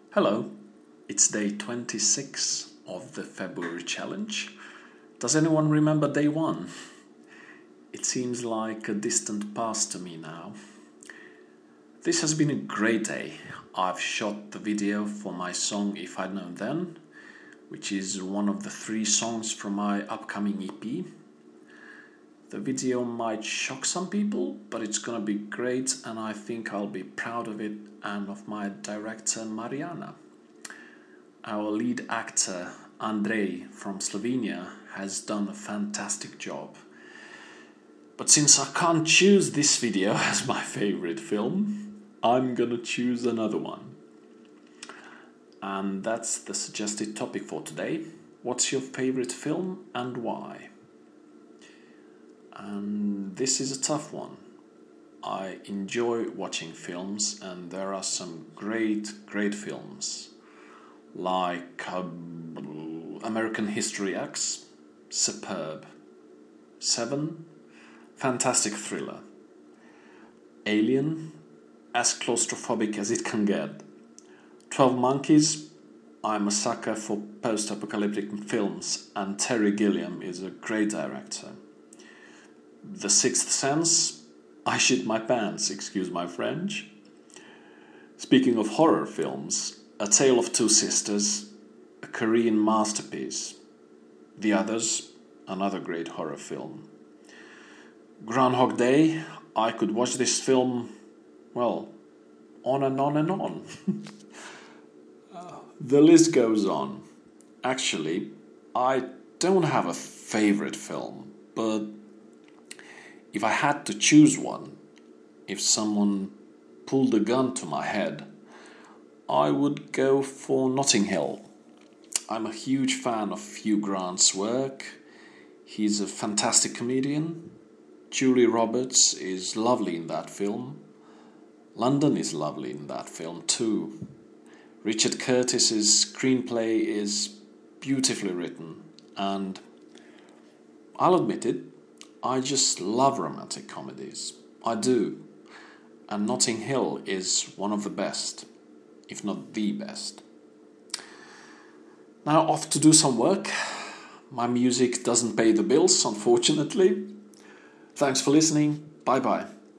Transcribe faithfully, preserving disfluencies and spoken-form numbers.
Hello, it's day twenty-six of the February challenge. Does anyone remember day one? It seems like a distant past to me now. This has been a great day. I've shot the video for my song If I'd Known Then, which is one of the three songs from my upcoming E P. The video might shock some people, but it's gonna be great and I think I'll be proud of it and of my director Mariana. Our lead actor Andrej from Slovenia has done a fantastic job. But since I can't choose this video as my favorite film, I'm gonna choose another one. And that's the suggested topic for today. What's your favorite film and why? And this is a tough one. I enjoy watching films and there are some great, great films like um, American History X, superb. Seven, fantastic thriller. Alien, as claustrophobic as it can get. Twelve Monkeys, I'm a sucker for post-apocalyptic films and Terry Gilliam is a great director. The Sixth Sense, I shit my pants, excuse my French. Speaking of horror films, A Tale of Two Sisters, a Korean masterpiece. The Others, another great horror film. Groundhog Day, I could watch this film, well, on and on and on. The list goes on. Actually, I don't have a favorite film, but if I had to choose one, if someone pulled a gun to my head, I would go for Notting Hill. I'm a huge fan of Hugh Grant's work. He's a fantastic comedian. Julia Roberts is lovely in that film. London is lovely in that film too. Richard Curtis's screenplay is beautifully written, and I'll admit it, I just love romantic comedies. I do. And Notting Hill is one of the best, if not the best. Now off to do some work. My music doesn't pay the bills, unfortunately. Thanks for listening. Bye bye.